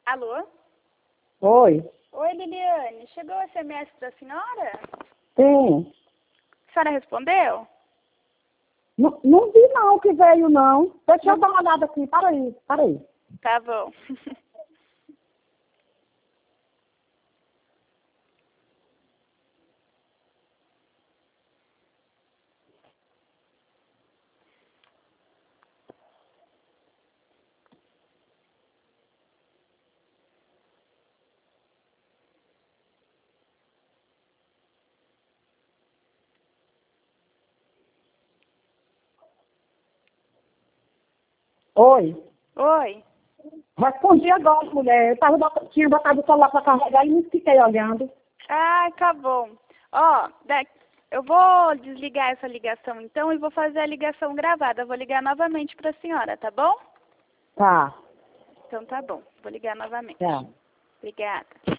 Alô? Oi. Oi, Liliane. Chegou o SMS da senhora? Sim. A senhora respondeu? Não vi não que veio não. Deixa eu dar uma olhada aqui. Para aí. Tá bom. Oi. Oi. Respondi agora, mulher. Tinha botado o celular para carregar e não fiquei olhando. Ah, tá bom. Ó, eu vou desligar essa ligação então e vou fazer a ligação gravada. Eu vou ligar novamente para a senhora, tá bom? Tá. Então tá bom. Vou ligar novamente. Tá. Obrigada.